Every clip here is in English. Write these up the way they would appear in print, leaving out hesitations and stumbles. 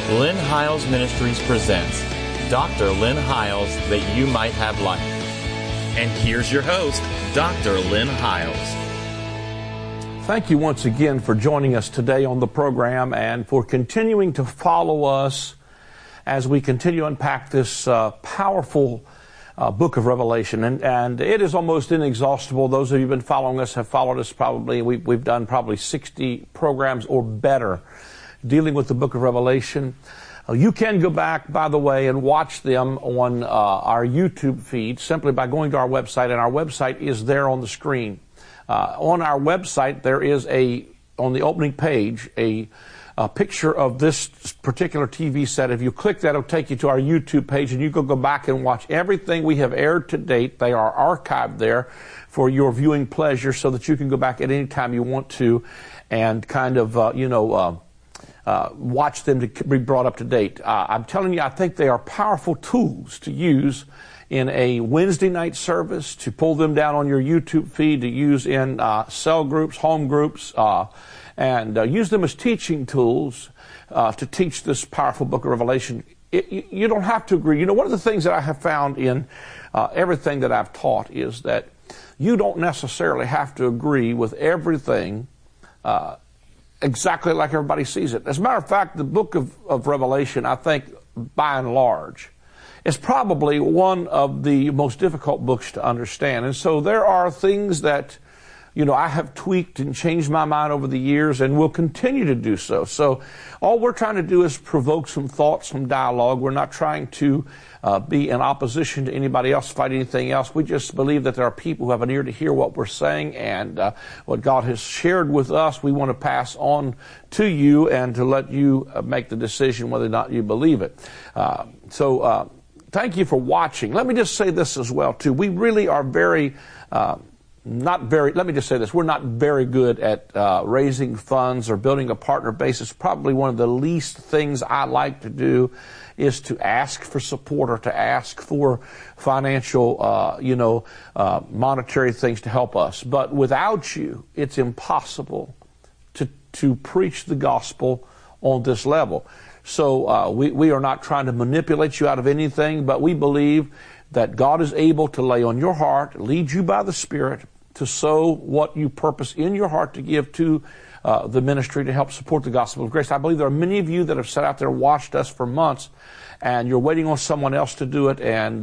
Lynn Hiles Ministries presents Dr. Lynn Hiles, That You Might Have Life. And here's your host, Dr. Lynn Hiles. Thank you once again for joining us today on the program and for continuing to follow us as we continue to unpack this powerful book of Revelation. And it is almost inexhaustible. Those of you who have been following us have followed us probably. We've done probably 60 programs or better dealing with the book of Revelation. You can go back, by the way, and watch them on our YouTube feed simply by going to our website, and our website is there on the screen. On our website, there is on the opening page, a picture of this particular TV set. If you click that, it'll take you to our YouTube page, and you can go back and watch everything we have aired to date. They are archived there for your viewing pleasure so that you can go back at any time you want to and kind of, watch them to be brought up to date. I'm telling you, I think they are powerful tools to use in a Wednesday night service, to pull them down on your YouTube feed, to use in cell groups, home groups, and use them as teaching tools to teach this powerful book of Revelation. You don't have to agree. You know, one of the things that I have found in everything that I've taught is that you don't necessarily have to agree with everything exactly like everybody sees it. As a matter of fact, the book of Revelation, I think, by and large, is probably one of the most difficult books to understand. And so there are things that, I have tweaked and changed my mind over the years and will continue to do so. So all we're trying to do is provoke some thought, some dialogue. We're not trying to be in opposition to anybody else, fight anything else. We just believe that there are people who have an ear to hear what we're saying, and what God has shared with us, we want to pass on to you and to let you make the decision whether or not you believe it. Thank you for watching. Let me just say this as well, too. We really are let me just say this. We're not very good at raising funds or building a partner base. It's probably one of the least things I like to do is to ask for support or to ask for financial, monetary things to help us. But without you, it's impossible to preach the gospel on this level. So we are not trying to manipulate you out of anything, but we believe that God is able to lay on your heart, lead you by the Spirit, to sow what you purpose in your heart to give to the ministry to help support the gospel of grace. I believe there are many of you that have sat out there and watched us for months, and you're waiting on someone else to do it, and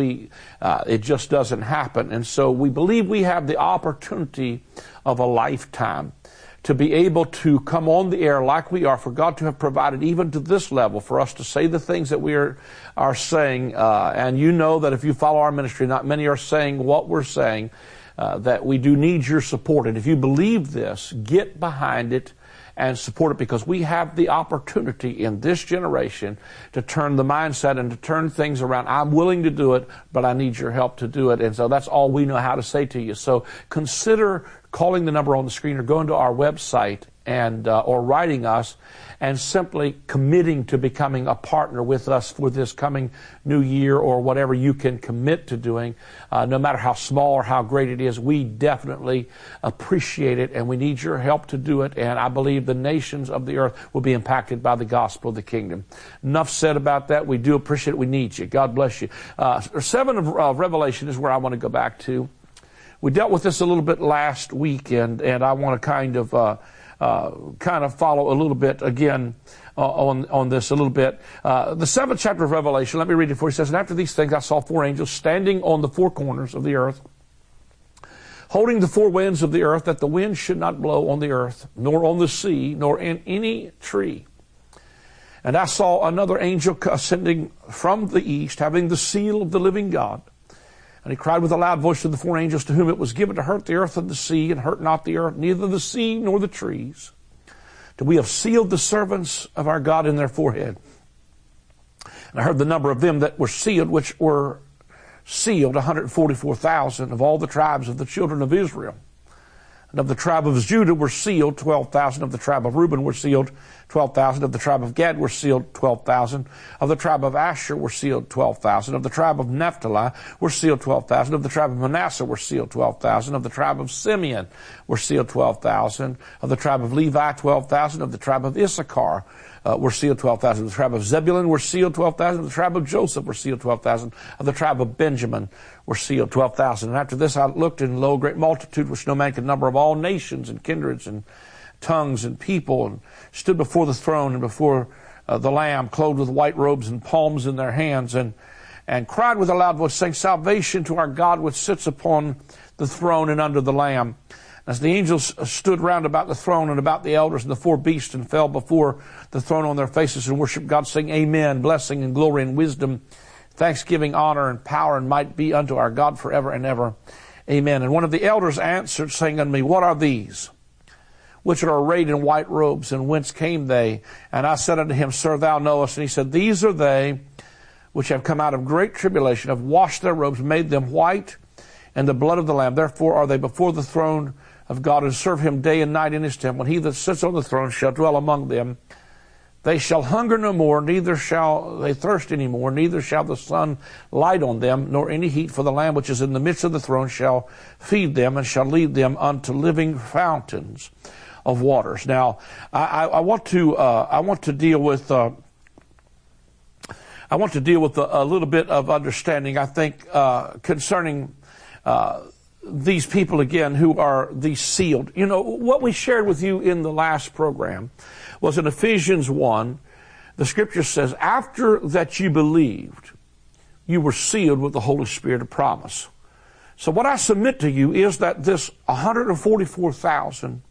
it just doesn't happen. And so we believe we have the opportunity of a lifetime to be able to come on the air like we are, for God to have provided even to this level for us to say the things that we are saying. And you know that if you follow our ministry, not many are saying what we're saying, that we do need your support. And if you believe this, get behind it and support it, because we have the opportunity in this generation to turn the mindset and to turn things around. I'm willing to do it, but I need your help to do it. And so that's all we know how to say to you. So consider calling the number on the screen or going to our website and or writing us and simply committing to becoming a partner with us for this coming new year, or whatever you can commit to doing. No matter how small or how great it is, we definitely appreciate it, and we need your help to do it. And I believe the nations of the earth will be impacted by the gospel of the kingdom. Enough said about that. We do appreciate it. We need you. God bless you. 7 of Revelation is where I want to go back to. We dealt with this a little bit last week, and I want to kind of follow a little bit again on this a little bit. The 7th chapter of Revelation, let me read it for you. It says, "And after these things I saw 4 angels standing on the 4 corners of the earth, holding the 4 winds of the earth, that the wind should not blow on the earth, nor on the sea, nor in any tree. And I saw another angel ascending from the east, having the seal of the living God. And he cried with a loud voice to the 4 angels, to whom it was given to hurt the earth and the sea, and hurt not the earth, neither the sea nor the trees, till we have sealed the servants of our God in their forehead. And I heard the number of them that were sealed, which were sealed, 144,000 of all the tribes of the children of Israel. And of the tribe of Judah were sealed 12,000. Of the tribe of Reuben were sealed 12,000. Of the tribe of Gad were sealed 12,000. Of the tribe of Asher were sealed 12,000. Of the tribe of Naphtali were sealed 12,000. Of the tribe of Manasseh were sealed 12,000. Of the tribe of Simeon were sealed 12,000. Of the tribe of Levi 12,000. Of the tribe of Issachar were sealed 12,000. Of the tribe of Zebulun were sealed 12,000. Of the tribe of Joseph were sealed 12,000. Of the tribe of Benjamin were sealed 12,000. And after this I looked, and lo, a great multitude which no man could number, of all nations and kindreds and tongues and people, and stood before the throne and before the Lamb, clothed with white robes and palms in their hands, and cried with a loud voice, saying, Salvation to our God which sits upon the throne and under the Lamb. As the angels stood round about the throne and about the elders and the four beasts, and fell before the throne on their faces and worshiped God, saying, Amen, blessing and glory and wisdom, thanksgiving, honor, and power, and might be unto our God forever and ever. Amen. And one of the elders answered, saying unto me, What are these which are arrayed in white robes, and whence came they? And I said unto him, Sir, thou knowest. And he said, These are they which have come out of great tribulation, have washed their robes, made them white in the blood of the Lamb. Therefore are they before the throne of God, and serve him day and night in his temple. And he that sits on the throne shall dwell among them. They shall hunger no more, neither shall they thirst any more, neither shall the sun light on them, nor any heat, for the Lamb which is in the midst of the throne shall feed them, and shall lead them unto living fountains of waters. Now, I want to deal with a little bit of understanding, I think, concerning these people again who are the sealed. You know, what we shared with you in the last program was in Ephesians 1, the scripture says, after that you believed, you were sealed with the Holy Spirit of promise. So what I submit to you is that this 144,000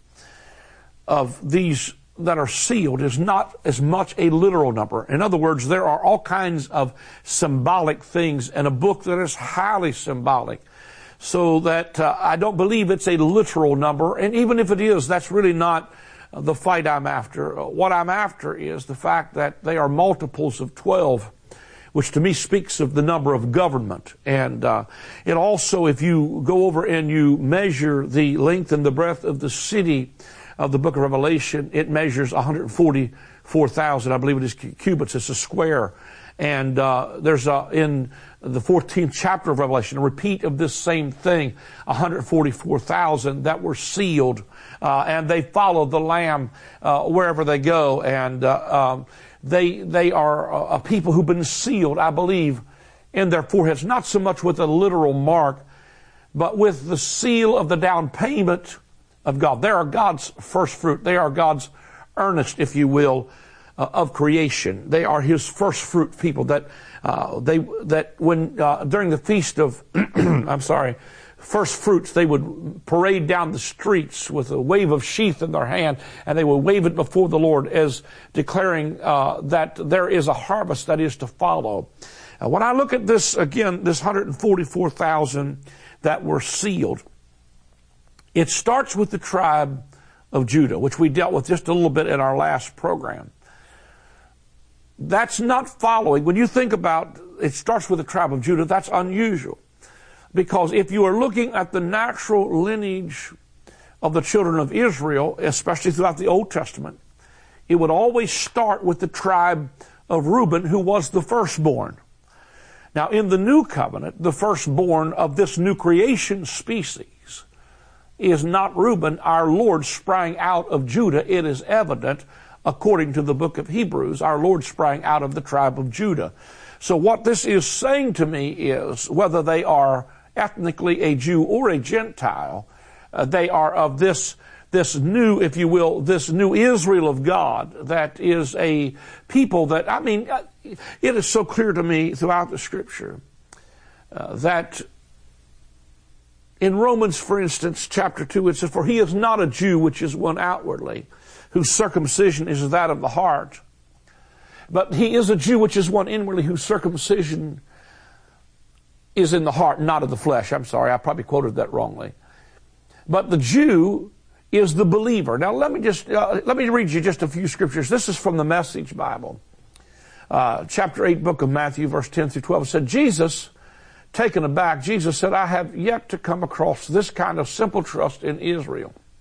of these that are sealed is not as much a literal number. In other words, there are all kinds of symbolic things in a book that is highly symbolic. So that I don't believe it's a literal number. And even if it is, that's really not the fight I'm after. What I'm after is the fact that they are multiples of 12, which to me speaks of the number of government. And it also, if you go over and you measure the length and the breadth of the city of the book of Revelation, it measures 144,000, I believe it is cubits. It's a square. And there's in the 14th chapter of Revelation a repeat of this same thing, 144,000 that were sealed, and they follow the Lamb wherever they go, and they are a people who've been sealed, I believe, in their foreheads, not so much with a literal mark, but with the seal of the down payment of God. They are God's first fruit. They are God's earnest, if you will, of creation. They are His first fruit people that when during the feast of first fruits, they would parade down the streets with a wave of sheath in their hand, and they would wave it before the Lord as declaring that there is a harvest that is to follow. When I look at this again, this 144,000 that were sealed, it starts with the tribe of Judah, which we dealt with just a little bit in our last program. That's not following. When you think about it starts with the tribe of Judah, that's unusual. Because if you are looking at the natural lineage of the children of Israel, especially throughout the Old Testament, it would always start with the tribe of Reuben, who was the firstborn. Now, in the New Covenant, the firstborn of this new creation species is not Reuben. Our Lord sprang out of Judah. It is evident, according to the book of Hebrews, our Lord sprang out of the tribe of Judah. So what this is saying to me is, whether they are ethnically a Jew or a Gentile, they are of this new, if you will, this new Israel of God that is a people that, I mean, it is so clear to me throughout the Scripture that in Romans, for instance, chapter 2, it says, For he is not a Jew which is one outwardly, whose circumcision is that of the heart. But he is a Jew which is one inwardly, whose circumcision is in the heart, not of the flesh. I'm sorry, I probably quoted that wrongly. But the Jew is the believer. Now let me read you just a few scriptures. This is from the Message Bible. Chapter 8, book of Matthew, verse 10 through 12. It said, Jesus, taken aback, Jesus said, I have yet to come across this kind of simple trust in Israel.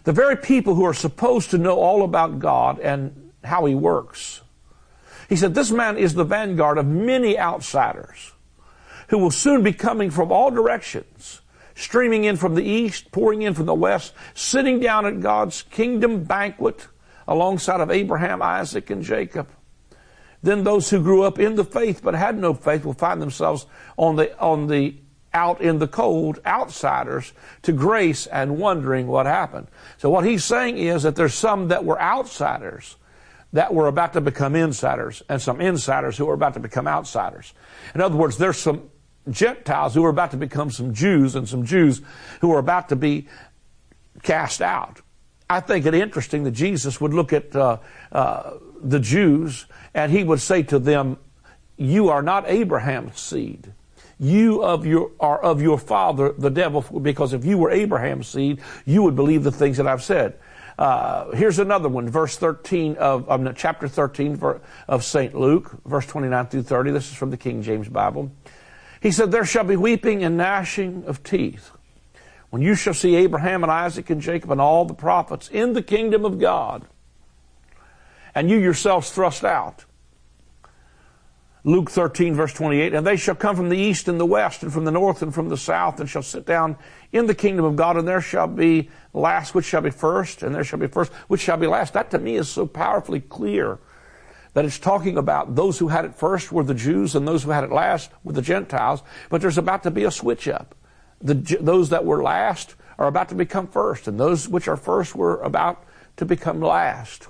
The very people who are supposed to know all about God and how He works. He said, this man is the vanguard of many outsiders who will soon be coming from all directions, streaming in from the east, pouring in from the west, sitting down at God's kingdom banquet alongside of Abraham, Isaac, and Jacob. Then those who grew up in the faith but had no faith will find themselves out in the cold, outsiders to grace and wondering what happened. So what he's saying is that there's some that were outsiders that were about to become insiders, and some insiders who are about to become outsiders. In other words, there's some Gentiles who are about to become some Jews, and some Jews who are about to be cast out. I think it interesting that Jesus would look at the Jews and He would say to them, you are not Abraham's seed. You are of your father, the devil, because if you were Abraham's seed, you would believe the things that I've said. Here's another one, verse 13 of chapter 13 of St. Luke, verse 29 through 30. This is from the King James Bible. He said, there shall be weeping and gnashing of teeth when you shall see Abraham and Isaac and Jacob and all the prophets in the kingdom of God, and you yourselves thrust out. Luke 13, verse 28, and they shall come from the east and the west and from the north and from the south and shall sit down in the kingdom of God, and there shall be last which shall be first, and there shall be first which shall be last. That to me is so powerfully clear that it's talking about those who had it first were the Jews and those who had it last were the Gentiles, but there's about to be a switch up. Those that were last are about to become first, and those which are first were about to become last.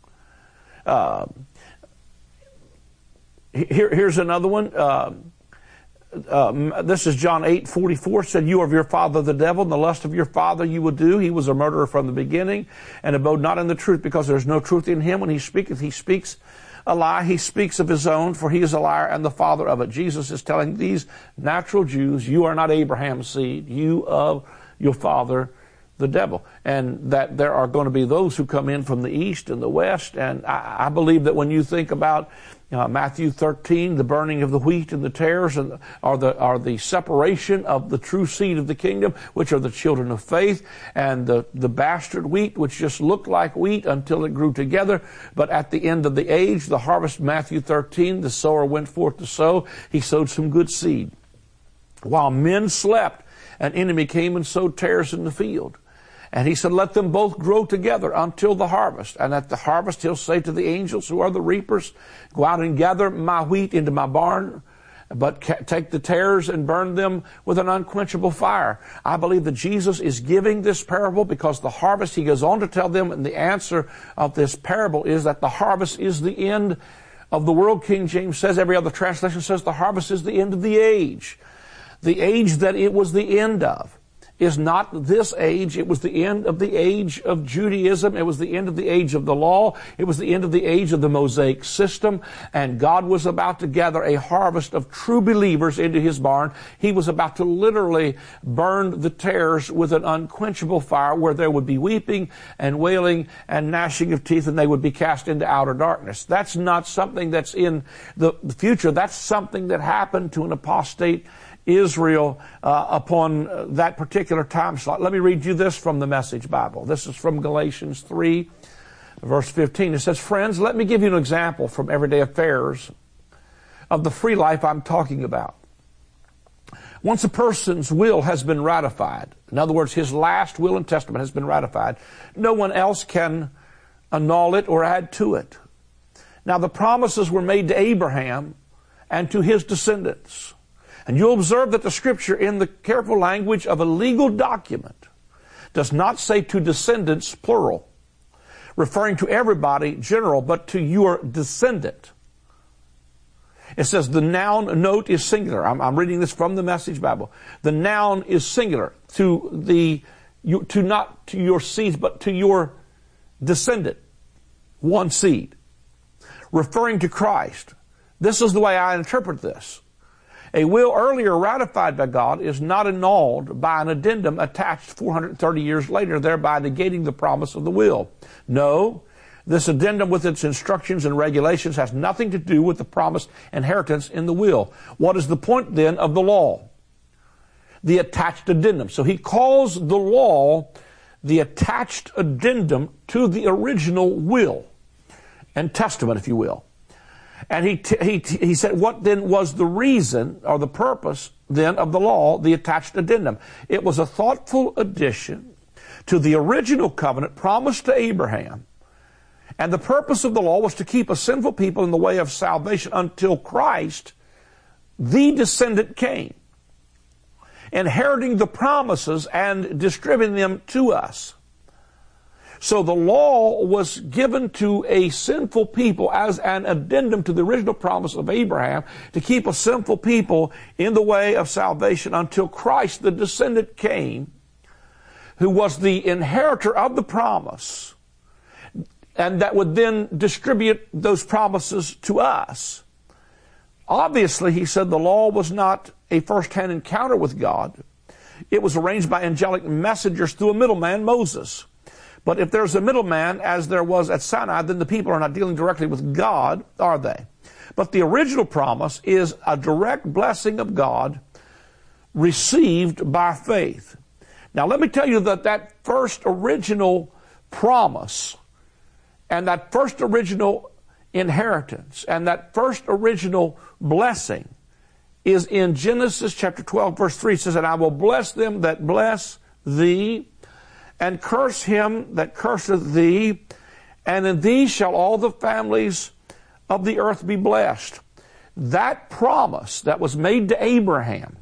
Here's another one. This is John 8:44. Said, you are of your father the devil, and the lust of your father you will do. He was a murderer from the beginning, and abode not in the truth, because there is no truth in him. When he speaks a lie. He speaks of his own, for he is a liar and the father of it. Jesus is telling these natural Jews, you are not Abraham's seed. You of your father the devil, and that there are going to be those who come in from the east and the west. And I believe that when you think about Matthew 13, the burning of the wheat and the tares, and are the separation of the true seed of the kingdom, which are the children of faith, and the bastard wheat, which just looked like wheat until it grew together. But at the end of the age, the harvest, Matthew 13, the sower went forth to sow. He sowed some good seed. While men slept, an enemy came and sowed tares in the field. And he said, let them both grow together until the harvest. And at the harvest, he'll say to the angels who are the reapers, go out and gather my wheat into my barn, but take the tares and burn them with an unquenchable fire. I believe that Jesus is giving this parable because the harvest, he goes on to tell them, and the answer of this parable is that the harvest is the end of the world. King James says, every other translation says the harvest is the end of the age. The age that it was the end of is not this age. It was the end of the age of Judaism. It was the end of the age of the law. It was the end of the age of the Mosaic system. And God was about to gather a harvest of true believers into his barn. He was about to literally burn the tares with an unquenchable fire, where there would be weeping and wailing and gnashing of teeth, and they would be cast into outer darkness. That's not something that's in the future. That's something that happened to an apostate Israel upon that particular time slot. Let me read you this from the Message Bible. This is from Galatians 3, verse 15. It says, friends, let me give you an example from everyday affairs of the free life I'm talking about. Once a person's will has been ratified, in other words, his last will and testament has been ratified, no one else can annul it or add to it. Now the promises were made to Abraham and to his descendants. And you'll observe that the Scripture, in the careful language of a legal document, does not say to descendants, plural, referring to everybody, general, but to your descendant. It says the noun note is singular. I'm reading this from the Message Bible. The noun is singular not to your seed, but to your descendant, one seed, referring to Christ. This is the way I interpret this. A will earlier ratified by God is not annulled by an addendum attached 430 years later, thereby negating the promise of the will. No, this addendum with its instructions and regulations has nothing to do with the promised inheritance in the will. What is the point then of the law? The attached addendum. So he calls the law the attached addendum to the original will and testament, if you will. And he said, what then was the reason or the purpose then of the law, the attached addendum? It was a thoughtful addition to the original covenant promised to Abraham. And the purpose of the law was to keep a sinful people in the way of salvation until Christ, the descendant, came, inheriting the promises and distributing them to us. So the law was given to a sinful people as an addendum to the original promise of Abraham to keep a sinful people in the way of salvation until Christ, the descendant, came, who was the inheritor of the promise, and that would then distribute those promises to us. Obviously, he said the law was not a first-hand encounter with God. It was arranged by angelic messengers through a middleman, Moses. But if there's a middleman, as there was at Sinai, then the people are not dealing directly with God, are they? But the original promise is a direct blessing of God received by faith. Now let me tell you that first original promise and that first original inheritance and that first original blessing is in Genesis chapter 12, verse 3. It says, and I will bless them that bless thee, and curse him that curseth thee, and in thee shall all the families of the earth be blessed. That promise that was made to Abraham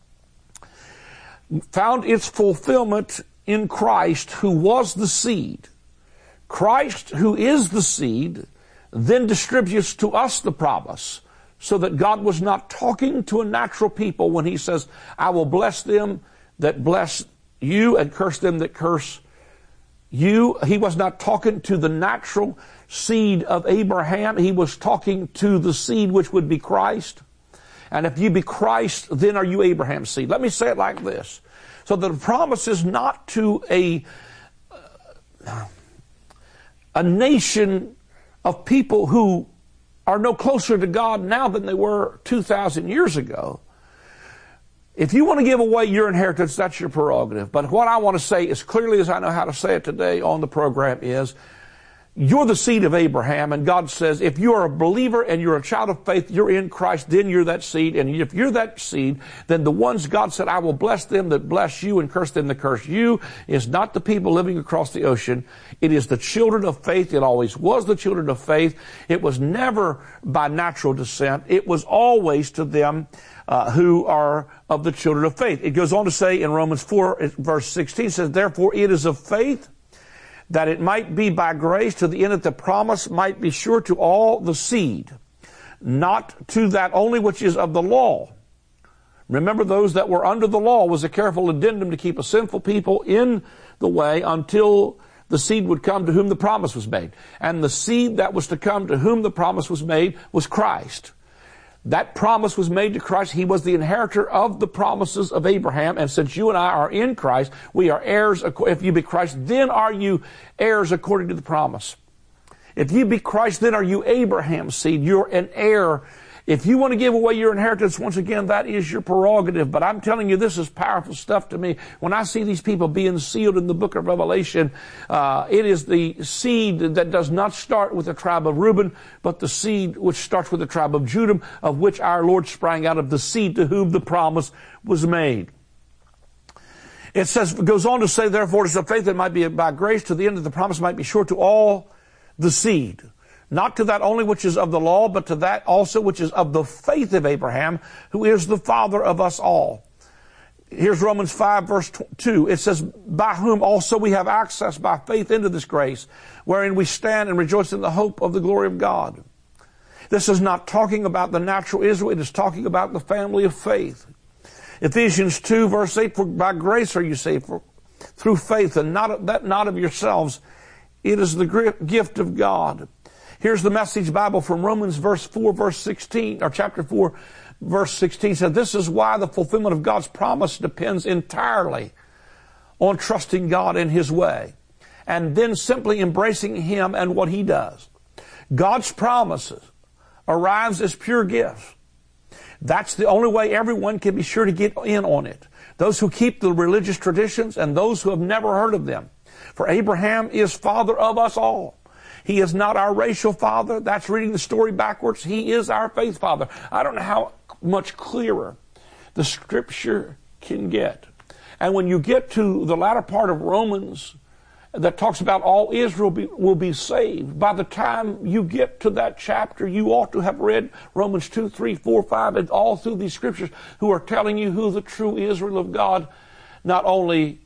found its fulfillment in Christ, who was the seed. Christ, who is the seed, then distributes to us the promise, so that God was not talking to a natural people when he says, I will bless them that bless you and curse them that curse you. He was not talking to the natural seed of Abraham. He was talking to the seed which would be Christ. And if you be Christ, then are you Abraham's seed. Let me say it like this. So the promise is not to a nation of people who are no closer to God now than they were 2,000 years ago. If you want to give away your inheritance, that's your prerogative. But what I want to say as clearly as I know how to say it today on the program is, you're the seed of Abraham, and God says, if you are a believer and you're a child of faith, you're in Christ, then you're that seed. And if you're that seed, then the ones God said, I will bless them that bless you and curse them that curse you, is not the people living across the ocean. It is the children of faith. It always was the children of faith. It was never by natural descent. It was always to them who are of the children of faith. It goes on to say in Romans 4, verse 16, says, therefore it is of faith, that it might be by grace, to the end that the promise might be sure to all the seed, not to that only which is of the law. Remember, those that were under the law was a careful addendum to keep a sinful people in the way until the seed would come to whom the promise was made. And the seed that was to come to whom the promise was made was Christ. That promise was made to Christ. He was the inheritor of the promises of Abraham. And since you and I are in Christ, we are heirs. If you be Christ, then are you heirs according to the promise. If you be Christ, then are you Abraham's seed. You're an heir. If you want to give away your inheritance, once again, that is your prerogative. But I'm telling you, this is powerful stuff to me. When I see these people being sealed in the book of Revelation, it is the seed that does not start with the tribe of Reuben, but the seed which starts with the tribe of Judah, of which our Lord sprang out of the seed to whom the promise was made. It says, goes on to say, therefore, it is of faith that might be by grace, to the end that the promise might be sure to all the seed. Not to that only which is of the law, but to that also which is of the faith of Abraham, who is the father of us all. Here's Romans 5, verse 2. It says, by whom also we have access by faith into this grace, wherein we stand and rejoice in the hope of the glory of God. This is not talking about the natural Israel. It is talking about the family of faith. Ephesians 2, verse 8, for by grace are you saved through faith, and not of yourselves. It is the gift of God. Here's the Message Bible from Romans chapter 4, verse 16 said, this is why the fulfillment of God's promise depends entirely on trusting God in His way, and then simply embracing Him and what He does. God's promises arrives as pure gifts. That's the only way everyone can be sure to get in on it. Those who keep the religious traditions and those who have never heard of them. For Abraham is father of us all. He is not our racial father. That's reading the story backwards. He is our faith father. I don't know how much clearer the Scripture can get. And when you get to the latter part of Romans that talks about all Israel will be saved, by the time you get to that chapter, you ought to have read Romans 2, 3, 4, 5, and all through these Scriptures who are telling you who the true Israel of God not only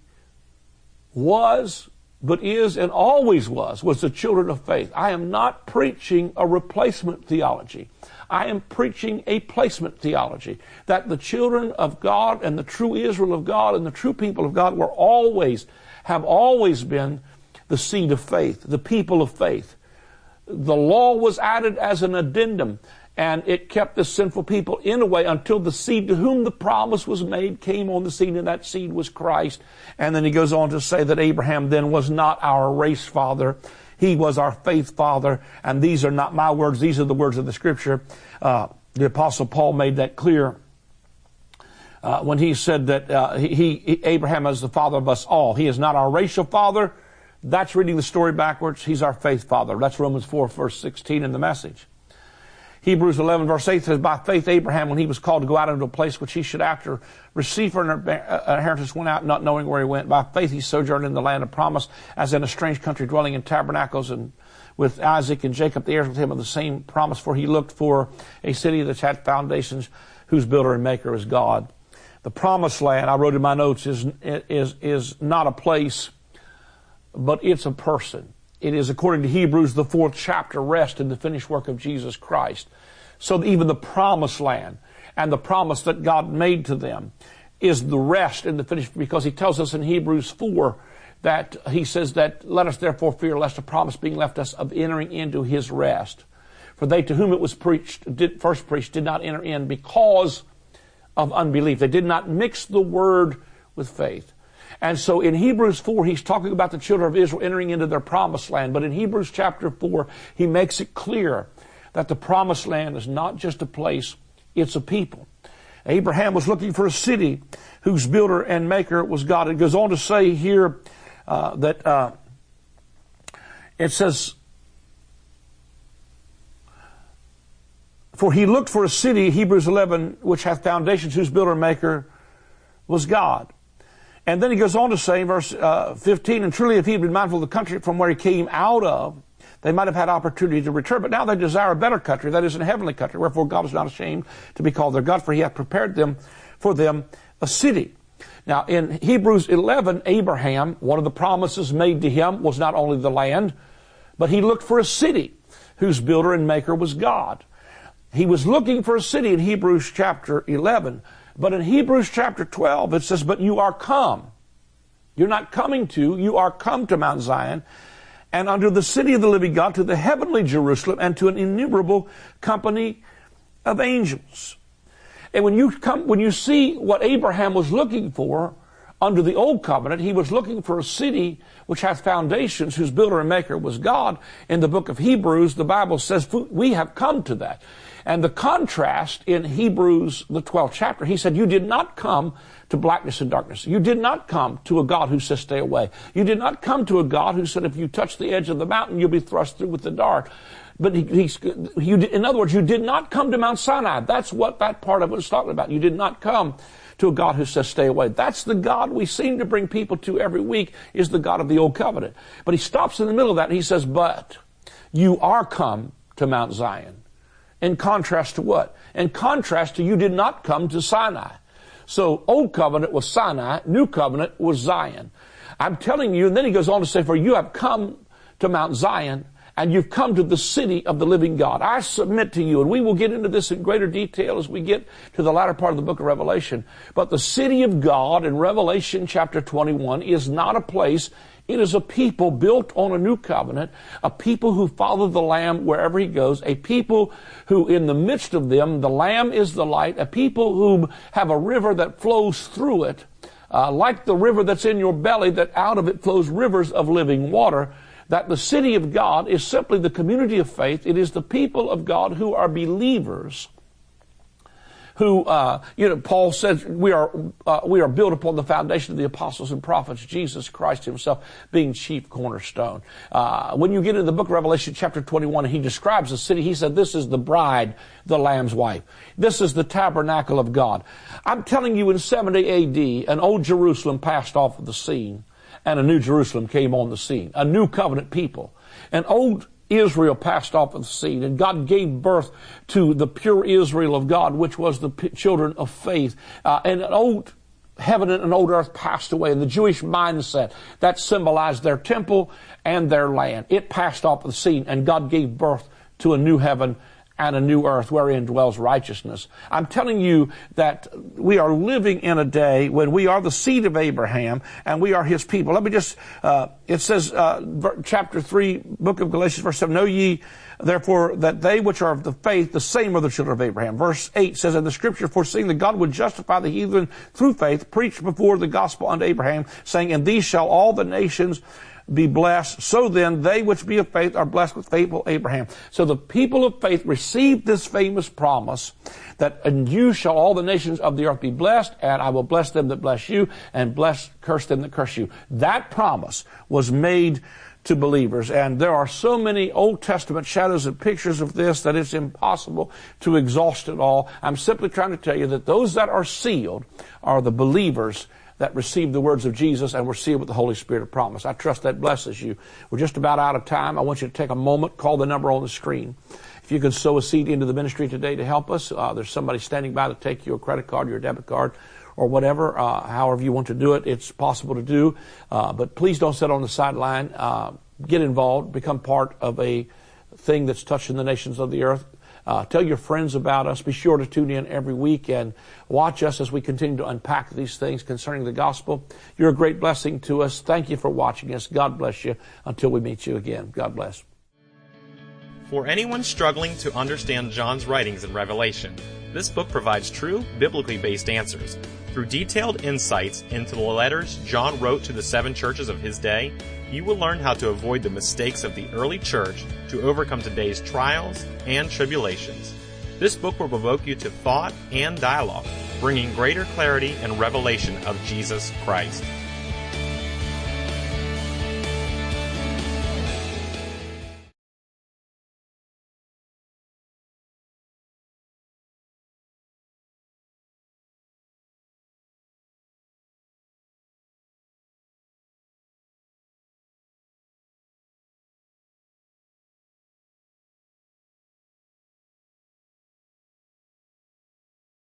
was, but is and always was the children of faith. I am not preaching a replacement theology. I am preaching a placement theology, that the children of God and the true Israel of God and the true people of God have always been the seed of faith, the people of faith. The law was added as an addendum, and it kept the sinful people in a way until the seed to whom the promise was made came on the scene, and that seed was Christ. And then he goes on to say that Abraham then was not our race father. He was our faith father, and these are not my words. These are the words of the Scripture. The Apostle Paul made that clear when he said that Abraham is the father of us all. He is not our racial father. That's reading the story backwards. He's our faith father. That's Romans 4, verse 16 in the Message. Hebrews 11, verse 8 says, by faith Abraham, when he was called to go out into a place which he should after receive for an inheritance, went out not knowing where he went. By faith he sojourned in the land of promise, as in a strange country, dwelling in tabernacles, and with Isaac and Jacob, the heirs with him of the same promise. For he looked for a city that had foundations, whose builder and maker is God. The promised land, I wrote in my notes, is not a place, but it's a person. It is, according to Hebrews, the 4th chapter, rest in the finished work of Jesus Christ. So even the promised land and the promise that God made to them is the rest in the finished, because he tells us in Hebrews 4 that he says that, let us therefore fear lest a promise being left us of entering into his rest. For they to whom it was first preached did not enter in because of unbelief. They did not mix the word with faith. And so in Hebrews 4, he's talking about the children of Israel entering into their promised land. But in Hebrews chapter 4, he makes it clear that the promised land is not just a place, it's a people. Abraham was looking for a city whose builder and maker was God. It goes on to say here that it says, for he looked for a city, Hebrews 11, which hath foundations, whose builder and maker was God. And then he goes on to say in verse 15, and truly if he had been mindful of the country from where he came out of, they might have had opportunity to return. But now they desire a better country, that is, a heavenly country. Wherefore God is not ashamed to be called their God, for he hath prepared for them a city. Now in Hebrews 11, Abraham, one of the promises made to him was not only the land, but he looked for a city whose builder and maker was God. He was looking for a city in Hebrews chapter 11. But in Hebrews chapter 12, it says, but you are come. You're not coming to, you are come to Mount Zion, and unto the city of the living God, to the heavenly Jerusalem, and to an innumerable company of angels. And when you see what Abraham was looking for under the old covenant, he was looking for a city which hath foundations, whose builder and maker was God. In the book of Hebrews, the Bible says we have come to that. And the contrast in Hebrews, the 12th chapter, he said, you did not come to blackness and darkness. You did not come to a God who says stay away. You did not come to a God who said if you touch the edge of the mountain, you'll be thrust through with the dart. But in other words, you did not come to Mount Sinai. That's what that part of it was talking about. You did not come to a God who says stay away. That's the God we seem to bring people to every week, is the God of the old covenant. But he stops in the middle of that and he says, but you are come to Mount Zion. In contrast to what? In contrast to you did not come to Sinai. So old covenant was Sinai, new covenant was Zion. I'm telling you, and then he goes on to say, for you have come to Mount Zion, and you've come to the city of the living God. I submit to you, and we will get into this in greater detail as we get to the latter part of the book of Revelation. But the city of God in Revelation chapter 21 is not a place. It is a people built on a new covenant, a people who follow the Lamb wherever he goes, a people who in the midst of them, the Lamb is the light, a people who have a river that flows through it, like the river that's in your belly, that out of it flows rivers of living water, that the city of God is simply the community of faith. It is the people of God who are believers, who, Paul says we are built upon the foundation of the apostles and prophets, Jesus Christ himself being chief cornerstone. When you get into the book of Revelation chapter 21, he describes the city. He said, this is the bride, the Lamb's wife. This is the tabernacle of God. I'm telling you, in 70 AD, an old Jerusalem passed off of the scene, and a new Jerusalem came on the scene, a new covenant people. An old Israel passed off of the scene, and God gave birth to the pure Israel of God, which was the children of faith. And an old heaven and an old earth passed away, and the Jewish mindset that symbolized their temple and their land, it passed off of the scene, and God gave birth to a new heaven and a new earth wherein dwells righteousness. I'm telling you that we are living in a day when we are the seed of Abraham and we are his people. Let me just, it says, chapter 3, book of Galatians, verse 7, know ye therefore that they which are of the faith, the same are the children of Abraham. Verse 8 says, in the scripture, foreseeing that God would justify the heathen through faith, preached before the gospel unto Abraham, saying, in these shall all the nations be blessed. So then they which be of faith are blessed with faithful Abraham. So the people of faith received this famous promise that in you shall all the nations of the earth be blessed, and I will bless them that bless you, and curse them that curse you. That promise was made to believers. And there are so many Old Testament shadows and pictures of this that it's impossible to exhaust it all. I'm simply trying to tell you that those that are sealed are the believers that receive the words of Jesus and were sealed with the Holy Spirit of promise. I trust that blesses you. We're just about out of time. I want you to take a moment, call the number on the screen. If you can sow a seed into the ministry today to help us, there's somebody standing by to take your credit card, your debit card, or whatever, however you want to do it. It's possible to do. But please don't sit on the sideline. Get involved. Become part of a thing that's touching the nations of the earth. Tell your friends about us. Be sure to tune in every week and watch us as we continue to unpack these things concerning the gospel. You're a great blessing to us. Thank you for watching us. God bless you until we meet you again. God bless. For anyone struggling to understand John's writings in Revelation, this book provides true, biblically based answers. Through detailed insights into the letters John wrote to the 7 churches of his day, you will learn how to avoid the mistakes of the early church to overcome today's trials and tribulations. This book will provoke you to thought and dialogue, bringing greater clarity and revelation of Jesus Christ.